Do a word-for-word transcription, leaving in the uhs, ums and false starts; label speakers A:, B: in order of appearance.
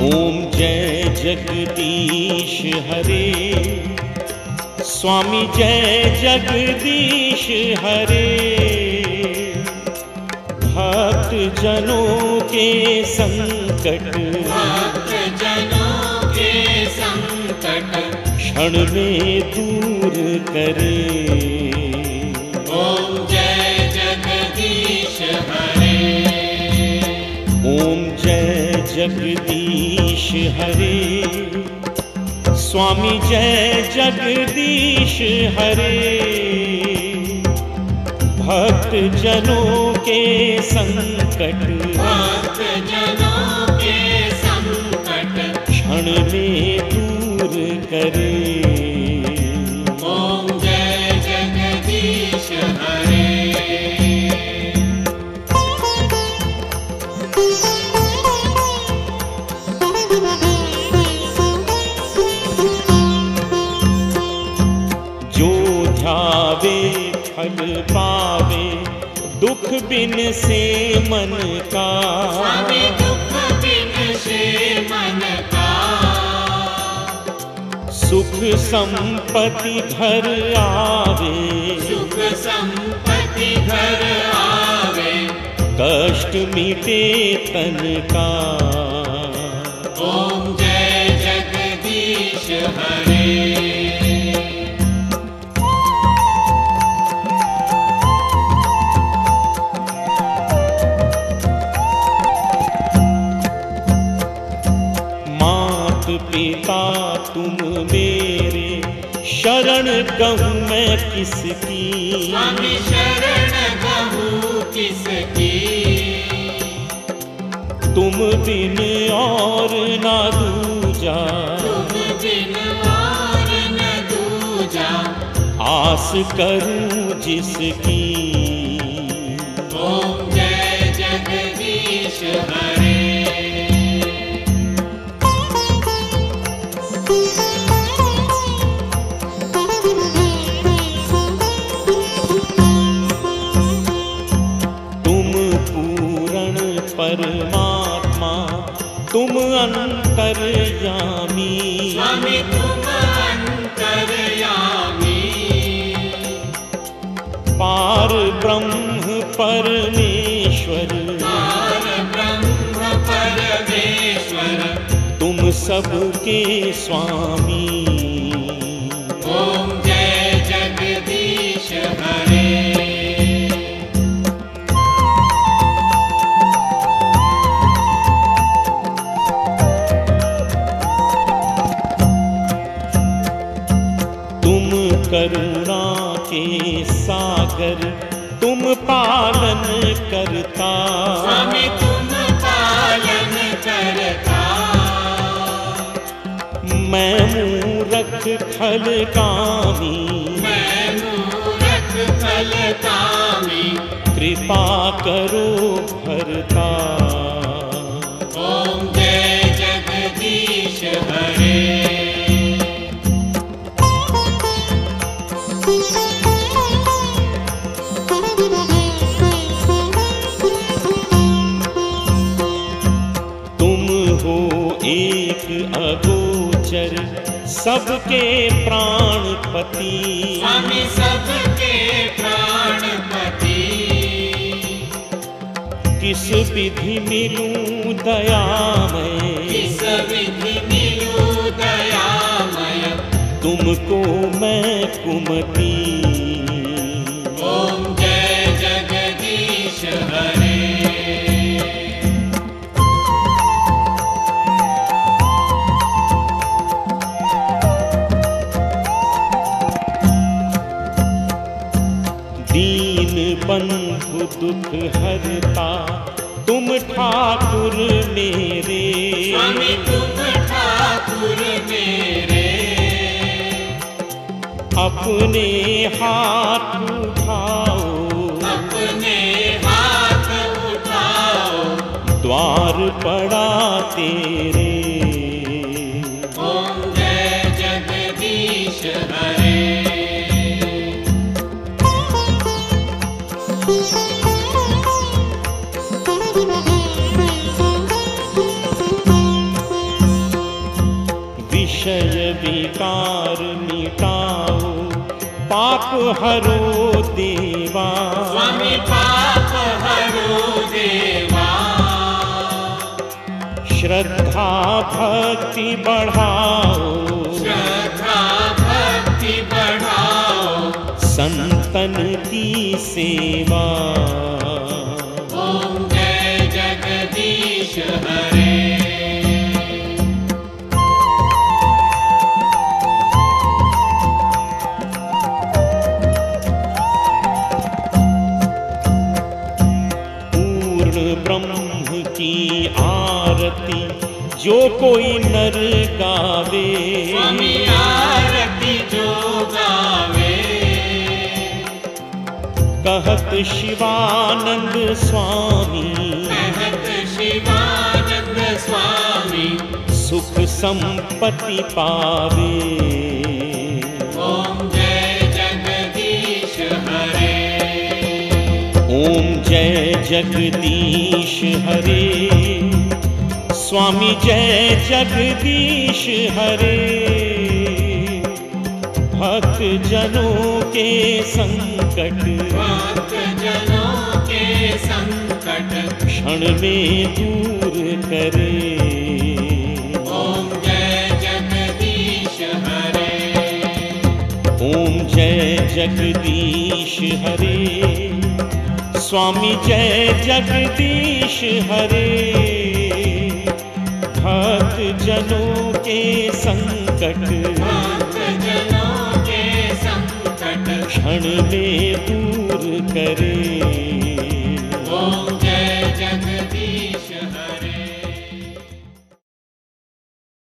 A: ओम जय जगदीश हरे, स्वामी जय जगदीश हरे। भक्त जनों के संकट,
B: भक्त जनों के संकट
A: क्षण में दूर करे।
B: ओम जय जगदीश हरे।
A: ओम जय जगदीश हरे, स्वामी जय जगदीश हरे। भक्त जनों के संकट,
B: भक्त जनों के संकट
A: क्षण में दूर करे।
B: ओम जय जगदीश हरे।
A: जो ध्यावे फल पावे, दुख बिन से मन का।
B: स्वामी दुख बिन से मन का,
A: सुख संपत्ति घर आवे,
B: सुख संपत्ति घर आवे।
A: कष्ट मिटे तन का।
B: ओम जय जगदीश हरे।
A: पिता तुम मेरे, शरण कहूँ मैं किसकी।
B: स्वामी शरण कहूँ किसकी,
A: तुम बिन और ना दूजा,
B: तुम बिन और न दूजा।
A: आस करूँ जिसकी।
B: ओम जय जगदीश हरे।
A: परमात्मा तुम अंतर्यामी,
B: स्वामी तुम अंतर्यामी।
A: पार ब्रह्म परमेश्वर,
B: पार ब्रह्म परमेश्वर
A: तुम सबके स्वामी।
B: ओम जय जगदीश हरे।
A: करुणा के सागर तुम पालन करता।
B: स्वामी तुम पालन करता।
A: मैं मूरख खल कामी,
B: मैं मूरख खल कामी।
A: कृपा करो भरता।
B: ओम जय जगदीश हरे।
A: एक अगोचर सबके प्राणपति।
B: स्वामी सबके प्राणपति।
A: किस विधि मिलूं दयामय,
B: किस विधि मिलूं दयामय।
A: तुमको मैं कुमति।
B: ओम जय जगदीश हरे।
A: दीन बंधु दुख हरता तुम ठाकुर मेरे।
B: स्वामी तुम ठाकुर मेरे।
A: अपने हाथ उठाओ,
B: अपने हाथ उठाओ।
A: द्वार पड़ा तेरे।
B: ओम जय जगदीश हरे।
A: अंधकार मिटाओ, पाप हरो देवा।
B: स्वामी पाप हरो देवा।
A: श्रद्धा भक्ति बढ़ाओ,
B: श्रद्धा भक्ति बढ़ाओ,
A: संतन की सेवा।
B: ओम जय जगदीश हरे।
A: ब्रह्म की आरती जो कोई नर गावे,
B: स्वामी आरती जो गावे।
A: कहत शिवानंद स्वामी,
B: कहत शिवानंद स्वामी,
A: सुख संपत्ति पावे।
B: ओम जय जगदीश हरे।
A: ओम जय जगदीश हरे। स्वामी जय जगदीश हरे। भक्त जनों के संकट,
B: भक्त जनों के संकट
A: क्षण में दूर करे।
B: ओम जय जगदीश हरे।
A: ओम जय जगदीश हरे। स्वामी जय जगदीश हरे। भक्त जनों के संकट,
B: भक्त जनों के संकट
A: क्षण में दूर करे।
B: ओम